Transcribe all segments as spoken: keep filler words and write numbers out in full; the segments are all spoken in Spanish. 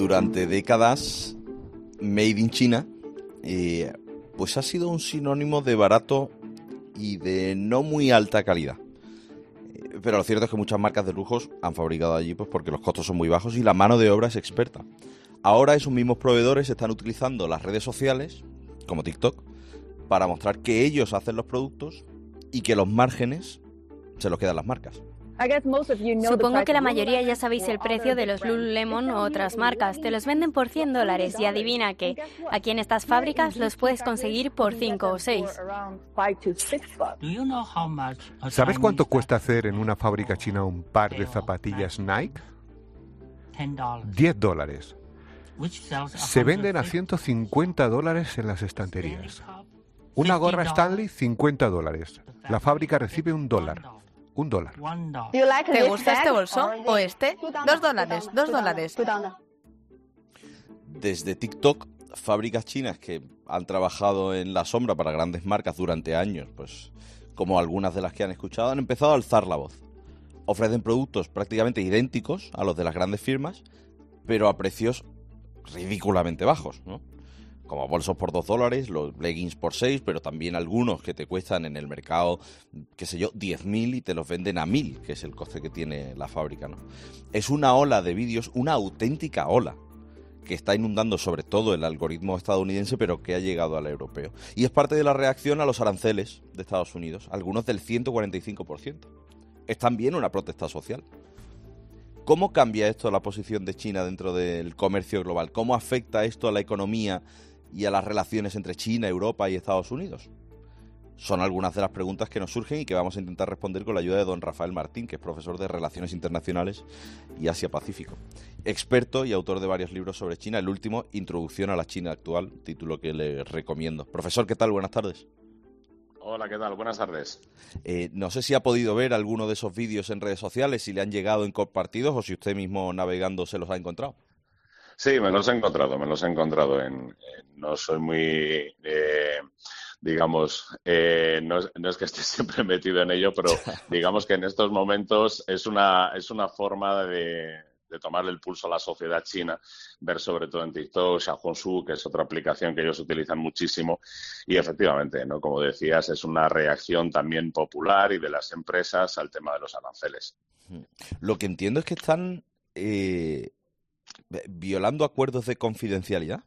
durante décadas, Made in China, eh, pues ha sido un sinónimo de barato y de no muy alta calidad. Eh, pero lo cierto es que muchas marcas de lujos han fabricado allí pues porque los costos son muy bajos y la mano de obra es experta. Ahora esos mismos proveedores están utilizando las redes sociales, como TikTok, para mostrar que ellos hacen los productos y que los márgenes se los quedan las marcas. Supongo que la mayoría ya sabéis el precio de los Lululemon u otras marcas. Te los venden por cien dólares y adivina qué. Aquí en estas fábricas los puedes conseguir por cinco o seis. ¿Sabes cuánto cuesta hacer en una fábrica china un par de zapatillas Nike? diez dólares. Se venden a ciento cincuenta dólares en las estanterías. Una gorra Stanley, cincuenta dólares. La fábrica recibe un dólar. Un dólar. ¿Te gusta este bolso? ¿O este? Dos dólares, dos dólares. Desde TikTok, fábricas chinas que han trabajado en la sombra para grandes marcas durante años, pues como algunas de las que han escuchado, han empezado a alzar la voz. Ofrecen productos prácticamente idénticos a los de las grandes firmas, pero a precios ridículamente bajos, ¿no? Como bolsos por dos dólares, los leggings por seis, pero también algunos que te cuestan en el mercado, qué sé yo, diez mil y te los venden a mil, que es el coste que tiene la fábrica, ¿no? Es una ola de vídeos, una auténtica ola, que está inundando sobre todo el algoritmo estadounidense, pero que ha llegado al europeo. Y es parte de la reacción a los aranceles de Estados Unidos, algunos del ciento cuarenta y cinco por ciento. Es también una protesta social. ¿Cómo cambia esto la posición de China dentro del comercio global? ¿Cómo afecta esto a la economía y a las relaciones entre China, Europa y Estados Unidos? Son algunas de las preguntas que nos surgen y que vamos a intentar responder con la ayuda de don Rafael Martín, que es profesor de Relaciones Internacionales y Asia-Pacífico. Experto y autor de varios libros sobre China, el último, Introducción a la China actual, título que le recomiendo. Profesor, ¿qué tal? Buenas tardes. Hola, ¿qué tal? Buenas tardes. Eh, no sé si ha podido ver alguno de esos vídeos en redes sociales, si le han llegado en compartidos o si usted mismo navegando se los ha encontrado. Sí, me los he encontrado, me los he encontrado. En, en no soy muy, eh, digamos, eh, no, es, no es que esté siempre metido en ello, pero digamos que en estos momentos es una, es una forma de, de tomarle el pulso a la sociedad china, ver sobre todo en TikTok, Xiaohongshu, que es otra aplicación que ellos utilizan muchísimo, y efectivamente, ¿no? Como decías, es una reacción también popular y de las empresas al tema de los aranceles. Lo que entiendo es que están eh, violando acuerdos de confidencialidad.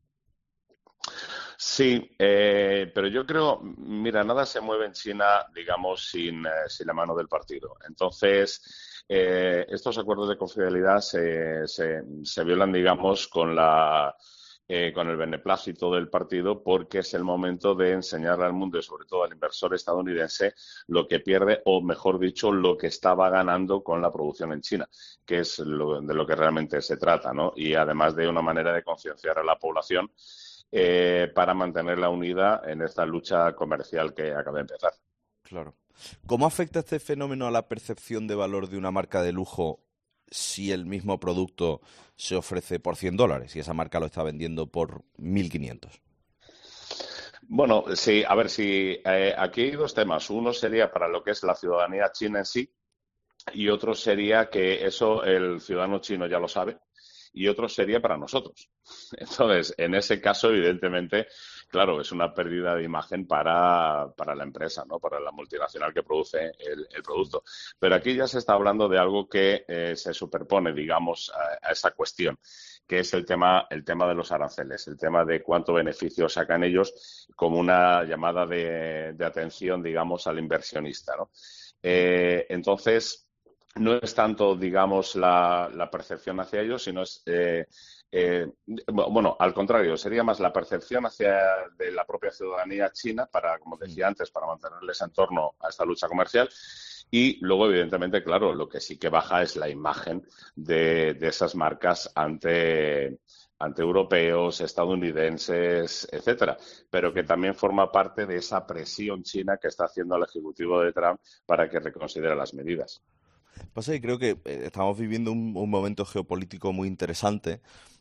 Sí, eh, pero yo creo, mira, nada se mueve en China, digamos, sin, eh, sin la mano del partido. Entonces, eh, estos acuerdos de confidencialidad se, se, se violan, digamos, con la eh, con el beneplácito del partido, porque es el momento de enseñarle al mundo y sobre todo al inversor estadounidense lo que pierde, o mejor dicho, lo que estaba ganando con la producción en China, que es lo, de lo que realmente se trata, ¿no? Y además de una manera de concienciar a la población Eh, para mantenerla unida en esta lucha comercial que acaba de empezar. Claro. ¿Cómo afecta este fenómeno a la percepción de valor de una marca de lujo si el mismo producto se ofrece por cien dólares y esa marca lo está vendiendo por mil quinientos? Bueno, sí, a ver, si eh, aquí hay dos temas. Uno sería para lo que es la ciudadanía china en sí y otro sería que eso el ciudadano chino ya lo sabe. Y otro sería para nosotros. Entonces, en ese caso, evidentemente, claro, es una pérdida de imagen para, para la empresa, ¿no? Para la multinacional que produce el, el producto. Pero aquí ya se está hablando de algo que eh, se superpone, digamos, a, a esa cuestión, que es el tema, el tema de los aranceles, el tema de cuánto beneficio sacan ellos como una llamada de, de atención, digamos, al inversionista, ¿no? Eh, entonces, no es tanto, digamos, la, la percepción hacia ellos, sino es, eh, eh, bueno, al contrario, sería más la percepción hacia de la propia ciudadanía china para, como decía antes, para mantenerles en torno a esta lucha comercial. Y luego, evidentemente, claro, lo que sí que baja es la imagen de, de esas marcas ante, ante europeos, estadounidenses, etcétera, pero que también forma parte de esa presión china que está haciendo el ejecutivo de Trump para que reconsidere las medidas. Pasa que creo que estamos viviendo un, un momento geopolítico muy interesante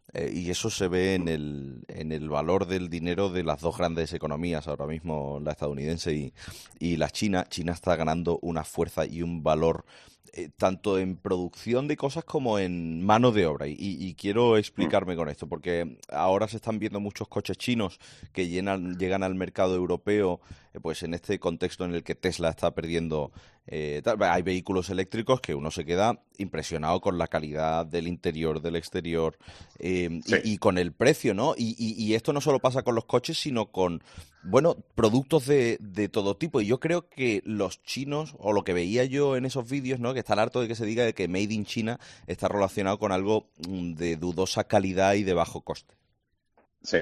Eh, y eso se ve en el, en el valor del dinero de las dos grandes economías ahora mismo, la estadounidense y, y la china. China está ganando una fuerza y un valor eh, tanto en producción de cosas como en mano de obra. Y, y quiero explicarme con esto, porque ahora se están viendo muchos coches chinos que llenan, llegan al mercado europeo, eh, pues en este contexto en el que Tesla está perdiendo... Eh, tal. Hay vehículos eléctricos que uno se queda impresionado con la calidad del interior, del exterior eh, sí. y, y con el precio, ¿no? Y, y, y esto no solo pasa con los coches, sino con, bueno, productos de, de todo tipo. Y yo creo que los chinos, o lo que veía yo en esos vídeos, ¿no? Que están harto de que se diga de que Made in China está relacionado con algo de dudosa calidad y de bajo coste. Sí.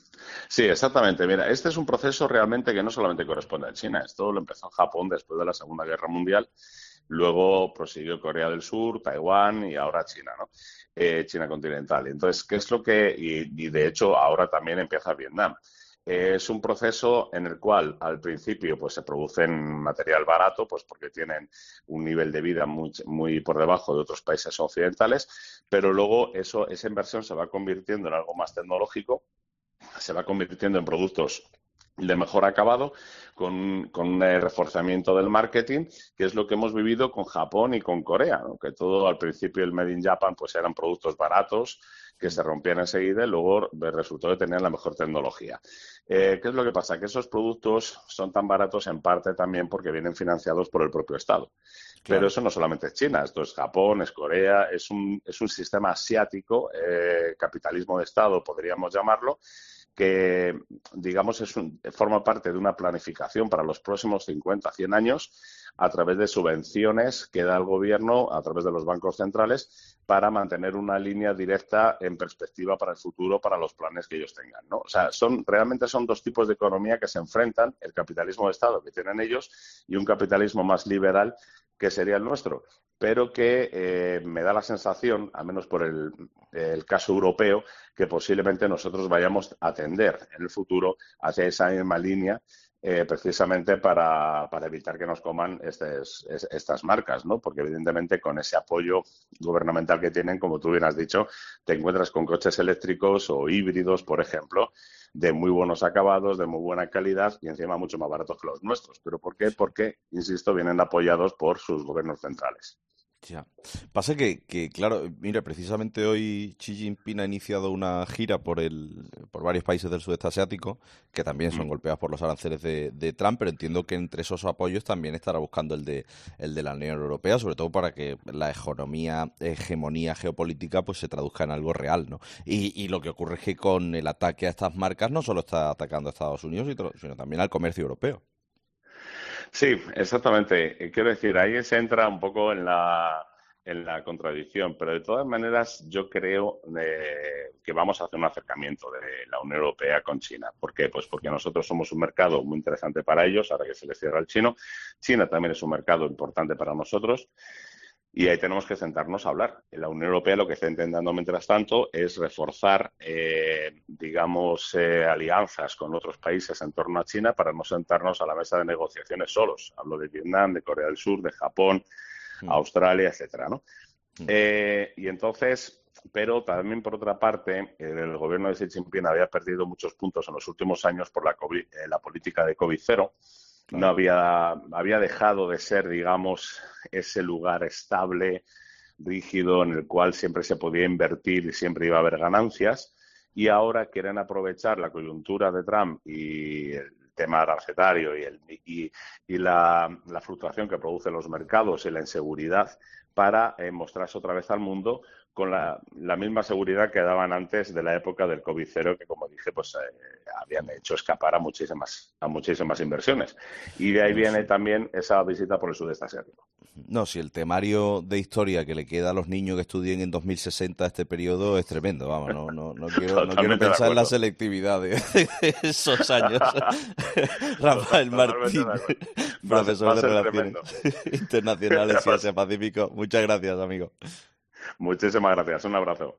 Sí, exactamente. Mira, este es un proceso realmente que no solamente corresponde a China. Esto lo empezó en Japón después de la Segunda Guerra Mundial, luego prosiguió Corea del Sur, Taiwán y ahora China, ¿no? Eh, China continental. Entonces, ¿qué es lo que...? Y, y de hecho, ahora también empieza Vietnam. Eh, es un proceso en el cual, al principio, pues se producen material barato, pues porque tienen un nivel de vida muy, muy por debajo de otros países occidentales, pero luego eso, esa inversión se va convirtiendo en algo más tecnológico, se va convirtiendo en productos de mejor acabado, con, con un reforzamiento del marketing, que es lo que hemos vivido con Japón y con Corea, ¿no? Que todo al principio el Made in Japan pues eran productos baratos que se rompían enseguida y luego resultó de tener la mejor tecnología. Eh, ¿Qué es lo que pasa? Que esos productos son tan baratos en parte también porque vienen financiados por el propio Estado. Claro. Pero eso no solamente es China, esto es Japón, es Corea, es un, es un sistema asiático, eh, capitalismo de Estado podríamos llamarlo, que, digamos, es un, forma parte de una planificación para los próximos cincuenta, cien años a través de subvenciones que da el gobierno a través de los bancos centrales para mantener una línea directa en perspectiva para el futuro, para los planes que ellos tengan, ¿no? O sea, son, realmente son dos tipos de economía que se enfrentan, el capitalismo de Estado que tienen ellos y un capitalismo más liberal que sería el nuestro, pero que eh, me da la sensación, al menos por el, el caso europeo, que posiblemente nosotros vayamos a tender en el futuro hacia esa misma línea, eh, precisamente para, para evitar que nos coman estes, es, estas marcas, ¿no? Porque evidentemente con ese apoyo gubernamental que tienen, como tú bien has dicho, te encuentras con coches eléctricos o híbridos, por ejemplo, de muy buenos acabados, de muy buena calidad y encima mucho más baratos que los nuestros. ¿Pero por qué? Porque, insisto, vienen apoyados por sus gobiernos centrales. Ya. Pasa que, que, claro, mira, precisamente hoy Xi Jinping ha iniciado una gira por el por varios países del sudeste asiático que también son mm. golpeados por los aranceles de, de Trump, pero entiendo que entre esos apoyos también estará buscando el de el de la Unión Europea, sobre todo para que la hegemonía, hegemonía geopolítica pues se traduzca en algo real, ¿no? Y, y lo que ocurre es que con el ataque a estas marcas no solo está atacando a Estados Unidos, sino también al comercio europeo. Sí, exactamente. Quiero decir, ahí se entra un poco en la, en la contradicción, pero de todas maneras yo creo eh, que vamos a hacer un acercamiento de la Unión Europea con China. ¿Por qué? Pues porque nosotros somos un mercado muy interesante para ellos, ahora que se les cierra el chino. China también es un mercado importante para nosotros. Y ahí tenemos que sentarnos a hablar. La Unión Europea lo que está intentando, mientras tanto, es reforzar, eh, digamos, eh, alianzas con otros países en torno a China para no sentarnos a la mesa de negociaciones solos. Hablo de Vietnam, de Corea del Sur, de Japón, mm. Australia, etcétera, ¿no? Mm. Eh, y entonces, pero también, por otra parte, el gobierno de Xi Jinping había perdido muchos puntos en los últimos años por la, COVID, eh, la política de COVID cero. No había, había dejado de ser, digamos, ese lugar estable, rígido, en el cual siempre se podía invertir y siempre iba a haber ganancias. Y ahora quieren aprovechar la coyuntura de Trump y el tema arancelario y, el, y, y la, la fluctuación que producen los mercados y la inseguridad para eh, mostrarse otra vez al mundo con la, la misma seguridad que daban antes de la época del COVID cero, que, como dije, pues eh, habían hecho escapar a muchísimas, a muchísimas inversiones. Y de ahí viene también esa visita por el sudeste asiático. No, si el temario de historia que le queda a los niños que estudien en dos mil sesenta este periodo es tremendo, vamos, no, no, no quiero, no quiero pensar en la selectividad de, de esos años. Rafael Martín, profesor de Relaciones Internacionales y Asia Pacífico. Muchas gracias, amigo. Muchísimas gracias. Un abrazo.